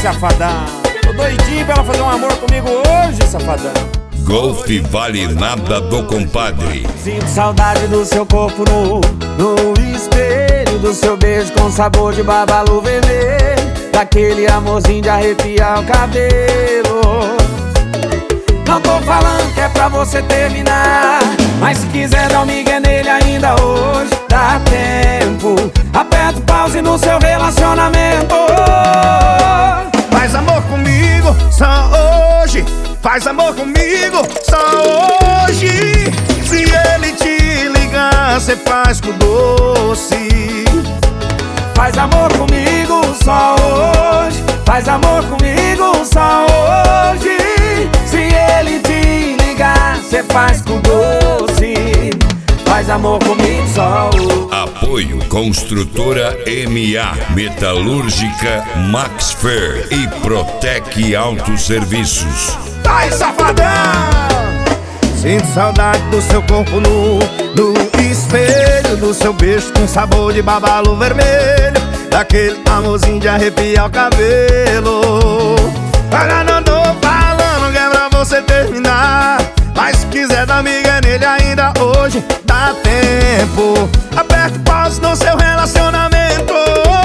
safadão. Tô doidinho pra ela fazer um amor comigo hoje, safadão. Golf vale nada do compadre. Sinto saudade do seu corpo no espelho, do seu beijo com sabor de babalu vermelho, daquele amorzinho de arrepiar o cabelo. Não tô falando que é pra você terminar, mas se quiser dar um migué nele ainda hoje, dá tempo. Aperta o pause no seu relacionamento. Faz amor comigo só hoje, faz amor comigo só hoje. Se ele te ligar, cê faz com doce. Faz amor comigo só hoje, faz amor comigo só hoje. Se ele te ligar, cê faz com doce. Faz amor comigo só hoje. Apoio Construtora MA, Metalúrgica Max Fer e Protec Autosserviços. Ai, safadão! Sinto saudade do seu corpo no espelho, do seu beijo com sabor de babalu vermelho, daquele amorzinho de arrepiar o cabelo. Agora não tô falando que é pra você terminar, mas se quiser dar miga nele ainda hoje, dá tempo. Aperta o pause no seu relacionamento.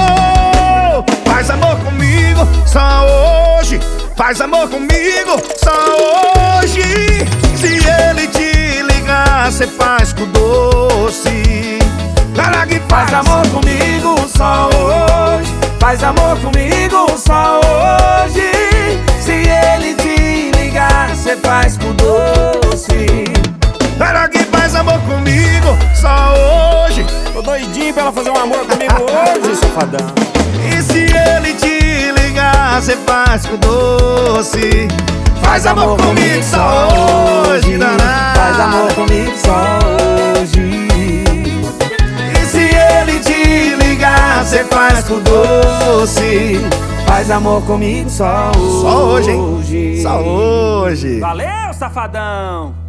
Faz amor comigo só hoje, faz amor comigo só hoje. Se ele te ligar, cê faz com doce. Cara que Faz amor comigo só hoje, faz amor comigo só hoje. Se ele te ligar, cê faz com doce. Cara que faz amor comigo só hoje. Tô doidinho pra ela fazer um amor comigo hoje, safadão. E se ele te ligar, cê faz com doce. Faz amor comigo só hoje, danado. Faz amor comigo só hoje. E se ele te ligar, cê faz com doce. Faz amor comigo só hoje. Só hoje, hein? Só hoje. Valeu, safadão!